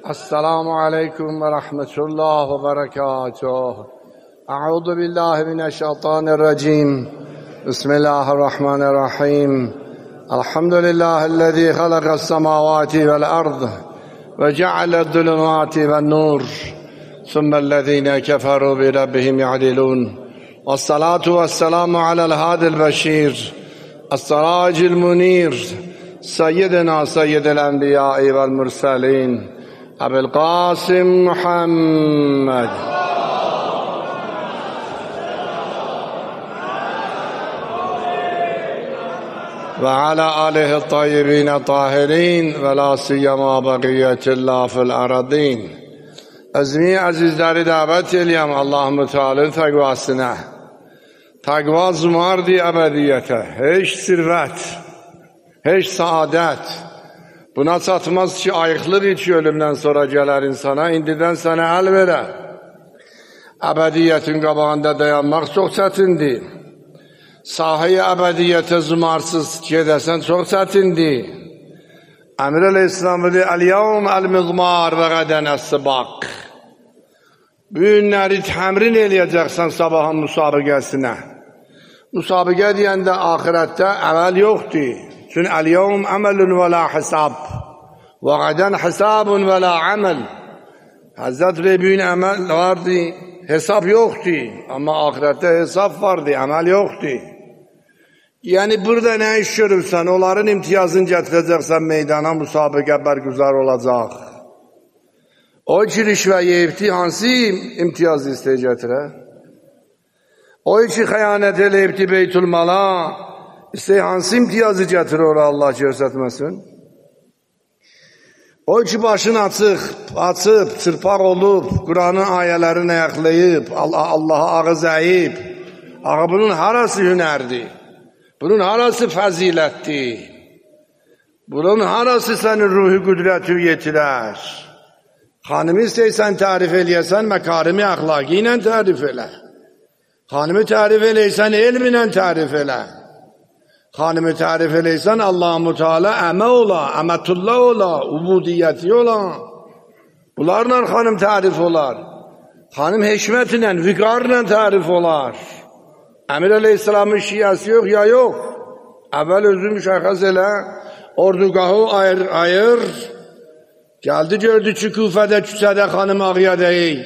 السلام عليكم ورحمة الله وبركاته. أعوذ بالله من الشيطان الرجيم. بسم الله الرحمن الرحيم. الحمد لله الذي خلق السماوات والأرض وجعل الظلمات والنور ثم الذين كفروا بربهم يعدلون. والصلاة والسلام على الهادي البشير السراج المنير سيدنا سيد الأنبياء والمرسلين أبي القاسم محمد وعلى آله الطيبين الطاهرين ولا سيما بقية الله في الأرضين. Azmi azizləri dəvət eləyəm Allah-u Teala'nın təqvasına. Təqva zumardır əbədiyyətə. Heç sirvət, heç saadət. Buna çatmaz ki, ayıqlıq ki, ölümdən sonra gələr insana, indidən sənə əl verə. Əbədiyyətin qabağında dayanmaq çox çətindir. Sahəyə əbədiyyətə zumarsız gedəsən çox çətindir. Əmir Aleyhisselam dedi, Əl-yevm əl-mizmar və qədən əs-sibaq. Bu günləri təmrin eləyəcəksən sabahın müsabiqəsinə. Müsabiqə deyəndə ahirətdə əməl yoxdur. Çünki əl-yevm əməlun və la hisab və qədən hisabun və la əməl. Həzrət Rebiyyin əməl vardı, hesab yoxdur. Amma ahirətdə hesab vardı, əməl yoxdur. Yəni burada nə iş görürsən, onların imtiyazını gətirəcəksən meydana, müsabiqə bərgüzar olacaq. O ki rişvə yeyibdi, hansı imtiyazı istəyə gətirə? O ki xəyanət eləyibdi Beytülmala, istəyə hansı imtiyazı gətirir ora Allah göstərməsin? O ki başını açıb, çırpaq olub, Quranın ayələrini ayaqlayıb, Allaha ağız əyib, bunun harası hünərdir? Bunun harası fəzilətdir? Bunun harası sənin ruhi qüdrəti yetirər? Xanımı istəysən tərif eləyəsən, məkarimi əxlaqi ilə tərif elə. Xanımı tərif eləysən, elm ilə tərif elə. Xanımı tərif eləysən, Allah-u Teala əmə ola, əmətullah ola, ubudiyyəti ola. Bunlarla xanım tərif olar. Xanım hikmət ilə, viqar ilə tərif olar. Əmir Aleyhisselamın şiəsi yox, ya yox. Əvvəl özü müşəxəs elə, ordugahı ayır, gəldi gördü ki, Küfədə küçədə xanım ağıya deyil.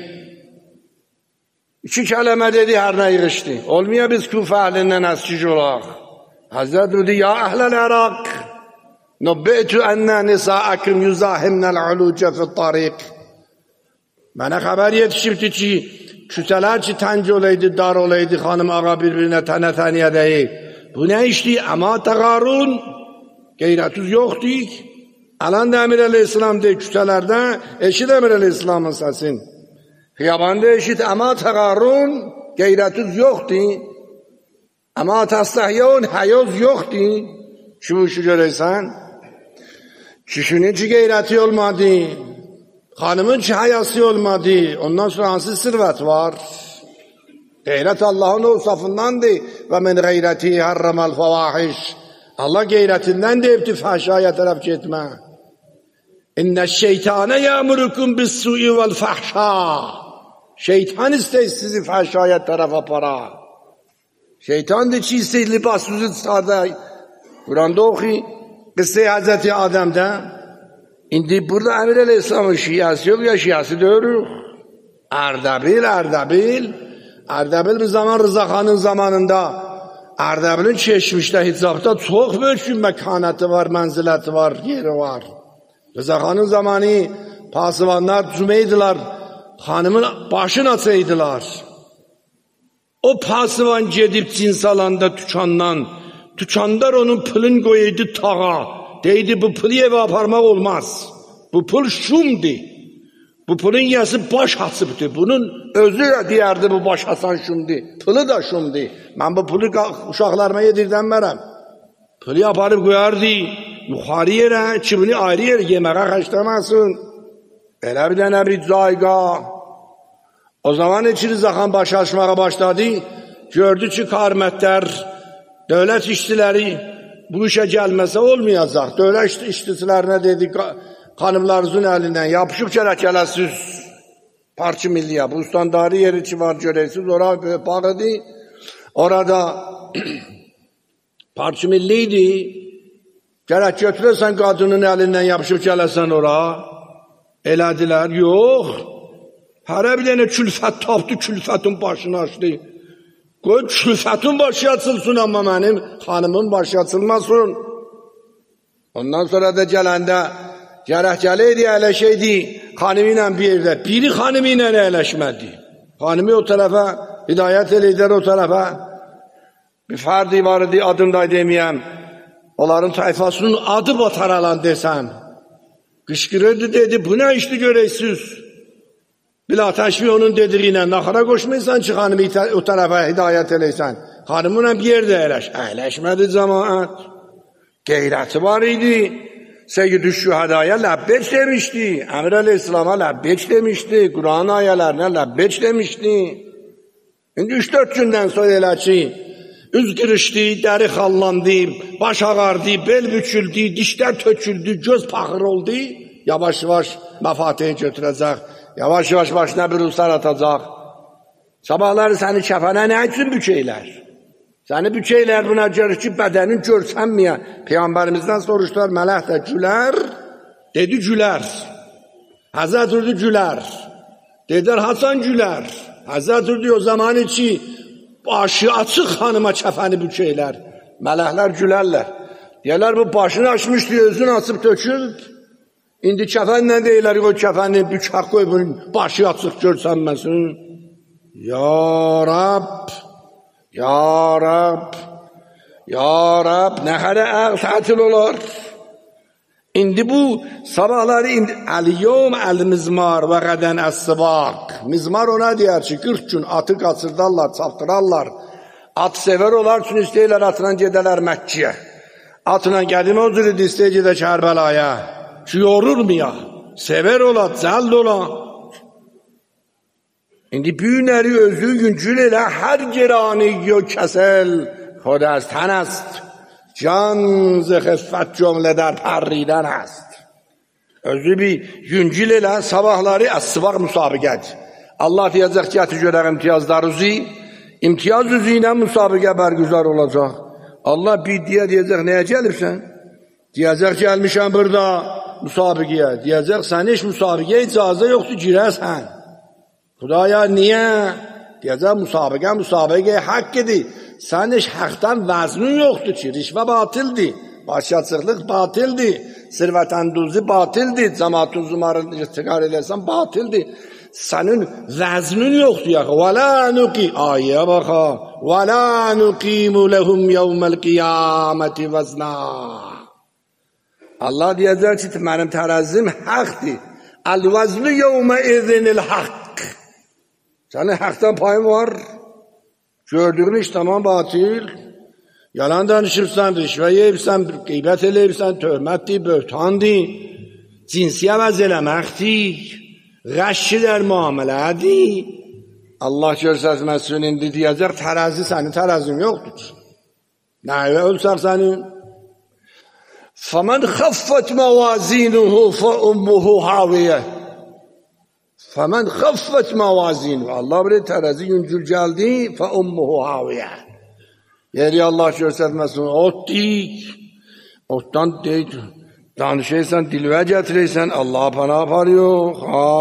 2 kələmə dedi, hər nə yığışdı. Olmaya biz Küfə əhlindən əskic olaq. Həzrət dedi, ya əhləl Əraq, nubbi'tu ənə nisa'əkum yüzahimnəl ulucə fit-tariq. Mənə xəbər yetişibdi ki, küçələr ki, tənc olaydı, dar olaydı, xanım ağa bir-birinə tənə-təniyə deyil. Bu nə işdir? Əma təqarun, qeyrətüz yoxdur. Alan da Əmir Aleyhisselam deyil, küçələrdə eşit Əmir Aleyhisselamın səsin. Xiyabanda eşit, əma təqarun, qeyrətüz yoxdur. Əma təstəhiyyən, həyoz yoxdur. Ki bu işi görəysən? Kişinin ki qeyrəti olmadı, xanımın ki həyası olmadı, ondan sonra hansı sirvət var? Qeyrət Allahın ovsafındandır. Və min qeyrəti hərrəməl fəvahiş. Allah qeyrətindən deyibdir fəhşaya tərəf getmə. İnnə şeytanə yəmurukum bis-sui vəl-fəhşa. Şeytan istəyir sizi fəhşaya tərəf apara. Şeytandır ki istəyir libasınızı çıxarda. Quranda oxu, qıssa Həzrəti Adəmdə. İndi burada Əmir Aleyhisselamın şiəsi yox, ya şiəsi deyirük. Ərdəbil bir zaman Rızaxanın zamanında, Ərdəbilin keçmişdə, hicabda çox böyük məkanəti var, mənziləti var, yeri var. Rızaxanın zamanı pasivanlar cümeydiler, xanımın başını açaydılar. O pasivan gedib cins alanda tükanlar onun pulun qoyuydu tağa. Deydi, bu pulu evə aparmaq olmaz. Bu pul şumdur. Bu pulun yəsi baş açıbdır. Bunun özü deyərdi, bu baş açan şumdur. Pulu da şumdur. Mən bu pulu uşaqlarıma yedirdən pulu aparıb qoyardı. Yuxarı yerə, ki bunu ayrı yer yeməyə xəşləməsin. Elə bir dənə bir cayqah. O zaman Rızaxan başı açmağa başladı. Gördü ki, karmətlər, dövlət işçiləri bu işə gəlməsə olmayacaq. Dövlət işçilərinə dedi, xanımlarınızın əlindən yapışıb gələsiz Parçı Milliyə. Bu standarı yeri ki var görərsiniz, orada bağıdı. Orada Parçı Milli idi. Gərək götürəsən qadının əlindən yapışıb gələsən ora. Elədilər, yox. Hərə bir dənə külfət tapdı, külfətin başını açdı. Qoy külfətin başı açılsın, amma mənim xanımın başı açılmasın. Ondan sonra da gələndə gərək gələydi, əyləşəydi xanımı ilə bir yerdə. Biri xanımı ilə əyləşmədi. Xanımı o tərəfə, hidayət eləyirlər o tərəfə. Bir fərdi var idi, adını da deməyəm. Onların tayfasının adı bataralan desəm. Qışqırırdı, dedi, bu nə işli görəksiniz? Bila təşvih onun dediğinə, naxara qoşmaysan ki, xanımı o tərəfə hidayət eləysən. Xanımla bir yerdə əyləş. Əyləşmədi cəmaət. Qeyrəti var idi. Seyyid-i Şühədaya ləbbeç demişdi. Əmir Əleyhisselam'a ləbbeç demişdi. Kur'an ayələrinə ləbbeç demişdi. İndi 3-4 gündən sonra elə ki, üz qırışdı, dəri xallandı, baş ağardı, bel büküldü, dişlər töküldü, göz paxır oldu. Yavaş-yavaş məfatihə götürəcək. Yavaş-yavaş başına bir usar atacaq. Sabahları səni kəfənə nə üçün bükeylər? Səni bükeylər buna görür ki, bədənin görsənməyə. Peyğəmbərimizdən soruşdular, mələk də gülər. Dedi, gülər. Həzrət Urdu gülər. Dedilər, Hasan gülər. Həzrət Urdu o zamanı ki, başı açıq xanıma kəfəni bükeylər. Mələklər gülərlər. Deyərlər, bu başını açmışdı, özünü açıb töküb. İndi kəfən nə deyirlər, o kəfəni bükək qoy, bunun başı açıq görsənməsin. Ya Rab, Ya Rab, Ya Rab, nə xərə əq tətil olar. İndi bu sabahları, əl-yom əl-mizmar və qədən əs-sibaq. Mizmar ona deyər ki, 40 gün atı qaçırdarlar, çaptırarlar. At sever olar üçün istəyirlər atla gedələr Məkkiyə. Atla gədim o cür idi, istəyir gedə Kərbəlaya. Ki yorulmaya, sever ola, cəld ola. İndi büyünəri özü yüncül elə, hər gerani yo kəsel, خود از تن است جان ز خفت جمله در پریدن است. Özü bir yüncül elə, sabahları əs-sibaq müsabiqədir. Allah deyəcək ki, ati görək imtiyazlarınızı, imtiyaz üzü ilə müsabiqə bərgüzar olacaq. Allah bir deyəcək, nəyə gəlibsən? Deyəcək, gəlmişəm burada müsabiqəyə. Deyəcək, sən heç müsabiqəyə icazə yoxdur, girəsən. Xudaya niyə? Deyəcək, müsabiqəyə haqq edir. Sən heç haqdan vəznün yoxdur ki, rişvə batildir, başyaçıqlıq batildir, sirvətənduzi batildir, cəmatun zumarı istiqar eləsən batildir. Sənin vəznün yoxdur yaxı. Və la nuqi, ayəyə baxa, və la nuqimu ləhum yevməl qiyaməti vəzna. Allah deyəcək ki, mənim tərəzim haqdır. Əl-vəzlü yevmə izinil haqq. Sənin haqdan payın var. Gördüğün iş tamam batil. Yalan danışırsan, rişvə yeyibsən, qeybət eləyibsən, töhmətdir, böhtandır, cinsi əvəz eləməkdir, qəşşidər müamilədir. Allah görsəzməsin, indi deyəcək, tərəzi sənin tərəzin yoxdur. Nəyə ölsək sənin? فَمَنْ خَفَّتْ مَوَازِينُهُ فَأُمُّهُ هَاوِيَةٌ. فَمَنْ خَفَّتْ مَوَازِينُهُ. Allah bilir tərəzi yüncül gəldi, فَأُمُّهُ هَاوِيَةٌ. Yeri Allah göstərməsin, ot deyik, otdan deyik, danışırsan, dilvə gətirirsən, Allah pana aparıyor.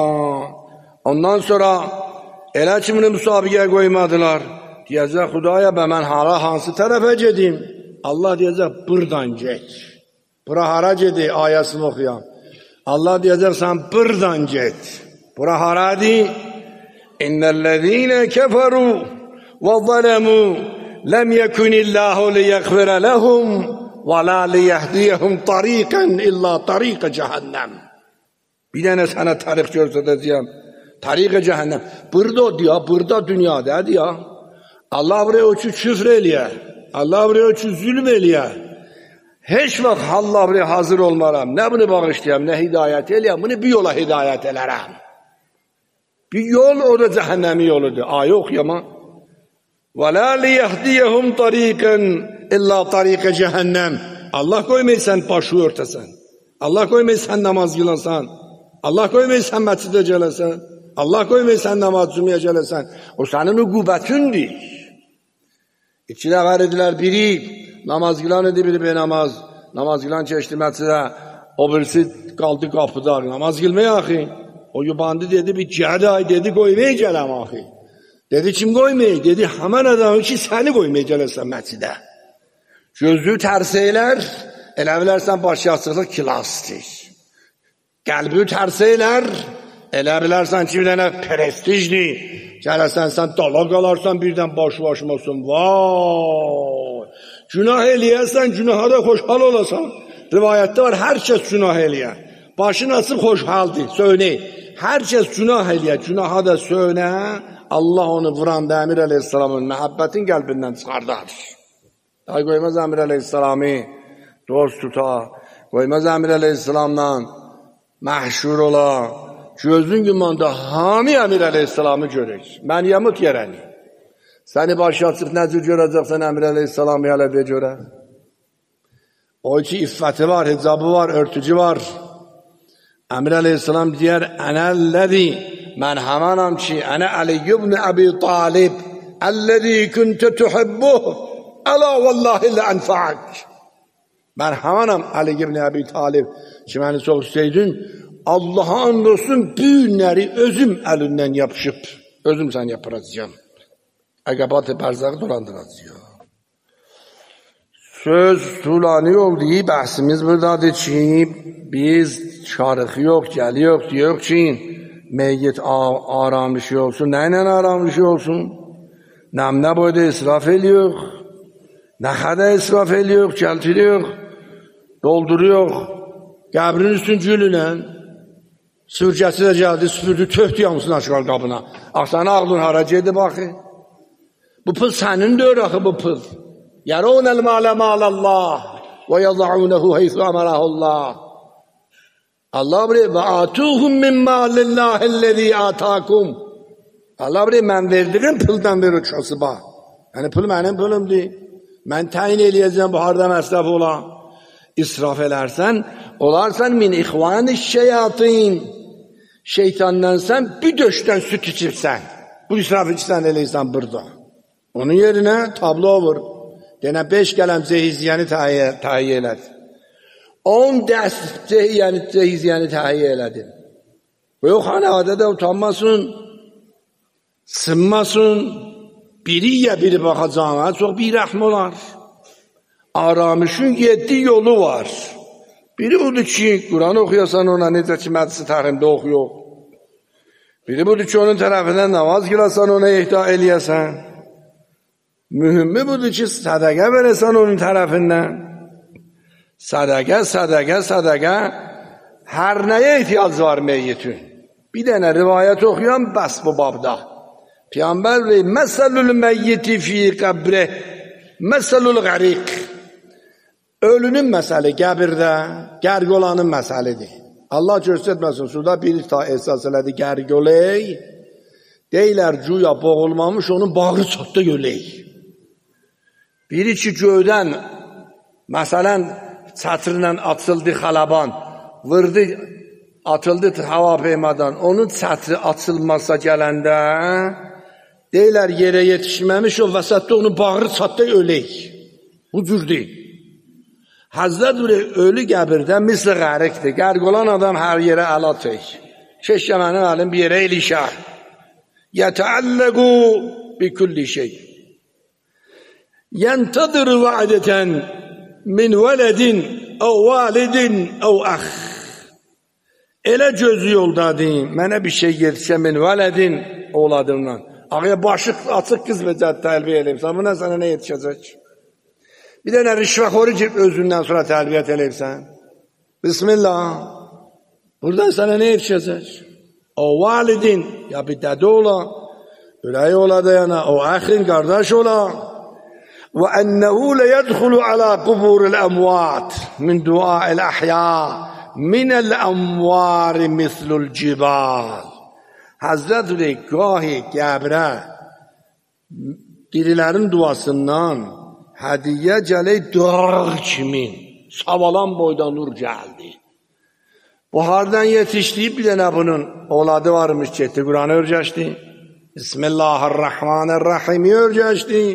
Ondan sonra elə ki, bunu müsabiqəyə qoymadılar, deyəcək, Xudaya bə mən hara, hansı tərəfə gedim? Allah deyəcək, buradan get. Bura hara gedi, ayəsini oxuyam. Allah deyəcək, sən buradan get. Bura haradır? İnnellezine keferu ve zalemu lem yekunillahu liyeghfira lehum ve la liyehdiyehum tariqan illa tariqa cehennem. Bir dənə sənə tariq göstərəcəyəm. Tariqa cehennem. Burada diyor, burada dünyada diyor. Allah buraya o ki küfr eləyə. Allah buraya o ki zulm eləyə. Heç vaxt Allah buraya hazır olmaram. Nə bunu bağışlayam, nə hidayət eləyəm. Bunu bir yola hidayət elərəm. Bir yol o da cəhənnəmi yoludur. Ayə oxuyama. وَلَا لِيَهْدِيَهُمْ طَرِيقًا إِلَّا طَرِيقَ cəhənnəm. Allah qoymaysan, başı örtəsən. Allah qoymay sən namaz qılasan. Allah qoymay sən məscidə gələsən. Allah qoymay sən namaz cümləyə gələsən. O sənin uqubətindir. İki nəfər idilər, biri namaz qılan idi, biri benamaz. Namaz qılan keçdi məscidə, o birisi qaldı qapıda. Namaz qılmaya axı. O yubandı dedi, bir gəday dedi, qoymaya gələm axı. Dedi, kim qoymay? Dedi, həmən adamı ki, səni qoymaya gələsən məscidə. Gözlüyü tərs eylər, elə bilərsən başı açıqsa kilastik. Qəlbi tərs eylər, elə bilərsən ki, bir dənə prestijdir. Gələsən, sən dala qalarsan, birdən başı başmasın. Vay! Günah eləyərsən, günaha da xoşhal olasan. Rivayətdə var, hər kəs günah eləyə. Başın açıb xoşhaldır, söynə. Hər kəs günah eləyə, günaha da söynə. Allah onu vuranda Əmir əleyhissalamın məhəbbətin qəlbindən çıxardar. Ay qoymaz Əmir əleyhissalamı dost tuta, qoymaz Əmir əleyhissalamla məhşur ola. Gözün gümanda hami Əmir əleyhissalamı görək. Mən yamut yerəni. Səni başı açıq necə görəcəksən Əmir əleyhissalamı hələ bir görə. O ki iffəti var, hicabı var, örtücü var. Əmir əleyhissalam deyər, ənəlləzi, mən həmanam ki, ənə Əli ibn Əbi Talib, əlləzi küntə tuhibbuh, əla vallahi ilə ənfa'ak. Mən həmanam Əli ibn Əbi Talib ki, məni çox istəydin, Allah'a and olsun, bu günləri özüm əlindən yapışıb, özüm sən yapıracağım. Əqabat-ı bərzəqi dolandıracağım. Söz tulani oldu, bəhsimiz buradadır ki, biz şarıqı yox, gəli yox, diyor ki, meyyit aramışı olsun, nə ilə aramışı olsun? Nə boyda israf ediyor, nə qədər israf ediyor, gəltiriyor, dolduruyor, qəbrin üstün gülünə, sürgəsi də gəldi, süpürdü, töhdü yamsın aşqal qabına. Axsanı ağlın hara gedib axı? Bu pıl sənindir axı bu pıl. Yərunəl malə malallah və yada'unehu heysu əmərəhullah. Allah bilir, və atuhum min malillahilləzi atakum. Allah bilir, mən verdiğim pıldan verir kasıba. Yəni pıl mənim pılımdır. Mən təyin eləyəcəm, bu harda məsraf ola. İsraf elərsən, olarsan min ixvani şeyatin. Şeytandan sən bir döşdən süt içirsən. Bu israf içsən eləysən burada. Onun yerinə tablo vur. Denə 5 qələm zehiziyəni təhiyyə elədi. 10 dəst zehiziyəni təhiyyə elədi. Və o xanəvadə də utanmasın, sınmasın, biri ya biri baxacağına çox bir rəhm olar. Aramışın 7 yolu var. Biri budur ki, Quran oxuyasan ona necə ki, məclisi tərimdə oxuyur. Biri budur ki, onun tərəfindən namaz qılasan ona ihda eləyəsən. Mühümmi budur ki, sədəqə verəsən onun tərəfindən. Sədəqə, hər nəyə ehtiyac var meyyitin? Bir dənə rivayət oxuyan bəs bu babda. Peyğəmbər deyir, məsəlül məyyiti fi qəbrə, məsəlül qəriq. Ölünün məsəli qəbirdə, qərq olanın məsəlidir. Allah göstərməsin, suda bir ta ehsas elədi, qərq oley. Deyilər, güya boğulmamış, onun bağı çatda öley. Biri ki, göydən, məsələn, çatırla açıldı xalaban, vırdı, atıldı hava peymadan, onun çatırı açılmasa gələndə, deyilər, yerə yetişməmiş, o vəsətdə onun bağı çatda öley. Bu cürdür. Həzrət ölü qəbirdə misli qəriqdir. Qərq olan adam hər yerə əla çək. Keşkə mənim əlim bir yerə ilişə. Yətəəlləqu bi kulli şey. Yəntadır vədətən min vələdin əv validin əv əx. Elə gözü yoldadır, mənə bir şey yetişə min vələdin oğladımdan. Ağıya başı açıq qız və cəd təlbiyə eləyibsən, buna sənə nə yetişəcək? Bir dənə rişvəxoru ki, özündən sonra tərbiyyət eləyibsən. Bismillah. Buradan sənə nə yetişəcək? O validin, ya bir dədə ola, ürəyi ola da yana, o əxin, qardaş ola. Və ənəhu ləyədxulu alə quburil əmvat min duail əhya minəl əmvari mislul cibal. Həzrət gahi qəbrə dirilərin duasından hədiyyə gələk dağ kimin, savalan boyda nur gəldi. Buhardan yetişti, bir tane bunun oğladı varmış, getdi Kur'an'ı öyrəşdi. Bismillahirrahmanirrahim öyrəşdi.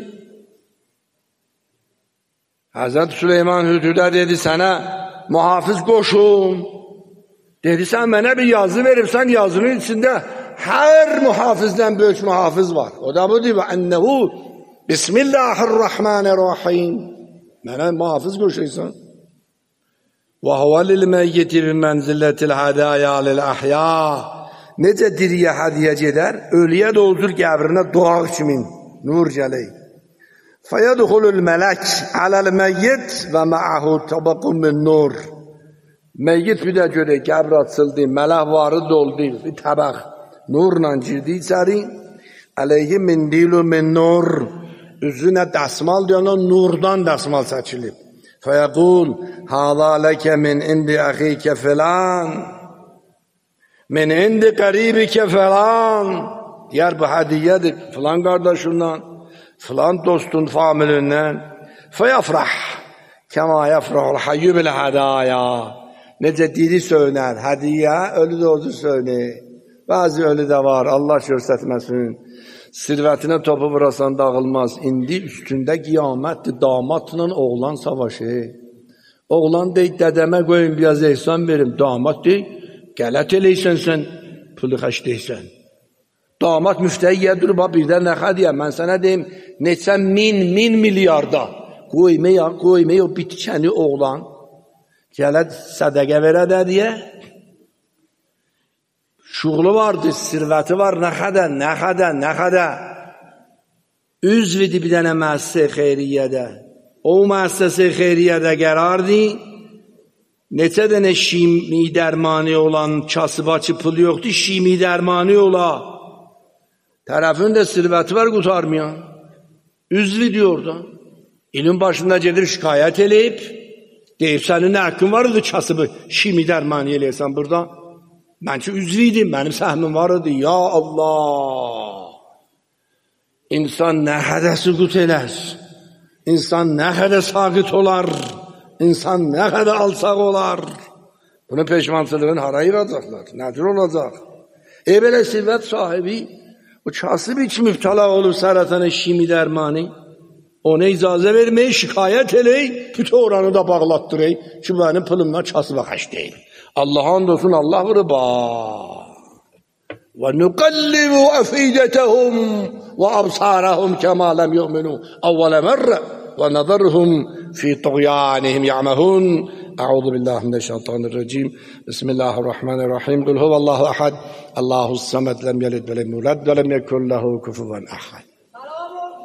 Hazreti Süleyman Hüdüdə dedi, sana muhafız qoşum. Dedi, sen bana bir yazı verirsen yazının içinde her muhafizden büyük muhafız var. O da bu diyor. Ennehu Bismillahirrahmanirrahim. Bana muhafız qoşuysan. Ve huve lil meyyiti bi menziletil hadaya lil ahya. Necə diriye hadiye eder? Ölüye doldur qəbrinə doğaq kimin. Nur gələk. Feyedhulul melek alel meyyit ve ma'ahu tabakun min nur. Meyyit bir de göre qəbr açıldı, melek varı doldu, bir tabak nurla girdi içeri. Aleyhi mindilu min nur. Üzüne dasmal diyorlar, nurdan dasmal saçılıb. Feyekul, hâzâ leke min indi ahike filan. Min indi qaribike filan. Diğer bu hediyedir filan kardeşinden, filan dostun familinden. Feyafrah, kema yafrahul hayyü bil hadaya. Nece diri söyler, hediye ölü de oldu söyle. Bazı ölü de var, Allah göstermesin. Sirvetine topu vurasan dağılmaz. İndi üstünde kıyamettir, damatla oğlan savaşı. Oğlan deyik, dedeme koyun biraz ehsan verim. Damat deyik, gələt eləysən sen, pulu xəşdəysən. Damat müftəyiyə durub, birdən nəxə deyəm, mən sənə deyim, neçə min milyarda qoymaya o bitkəni oğlan, gələt sədəqə verə də deyə, şuğlu vardı, sirvəti var, nə qədər. Üzvidi bir dənə müəssisə xeyriyyədə. O müəssisə xeyriyyədə qərardı, neçə dənə şimi dərmanı olan kasıbaçı pul yoxdur, şimi dərmanı ola. Tərəfin də sirvəti var, qutarmayan. Üzvü diyor da. İlim başında gedir şikayət eləyib, deyib, sənin nə haqqın var idi kasıbı şimi dərmanı eləyirsən burada? Mən ki üzvüydim, mənim səhmim var idi. Ya Allah! İnsan nə qədər süqut elər? İnsan nə qədər saqit olar? İnsan nə qədər alçaq olar? Bunun peşmançılığını hara ayıracaqlar? Nədir olacaq? Belə sirvət sahibi, o kasıb içi mübtala olur sərətənə şimi dərmanı. Ona icazə vermək, şikayət elək, bütün oranı da bağlatdırək ki, mənim pılımla kasıba xəş deyil. Allah'ın olsun, Allah vurur bak. Ve nuqallibu afidetehum ve absarahum kema lem yu'minu evvele merre ve nazarhum fi tuğyanihim ya'mehun. Euzu billahi mineşşeytanirracim. Bismillahirrahmanirrahim. Kul huvallahu ahad. Allahus samed, lem yelid ve lem yulad ve lem yekun lehu kufuven ahad.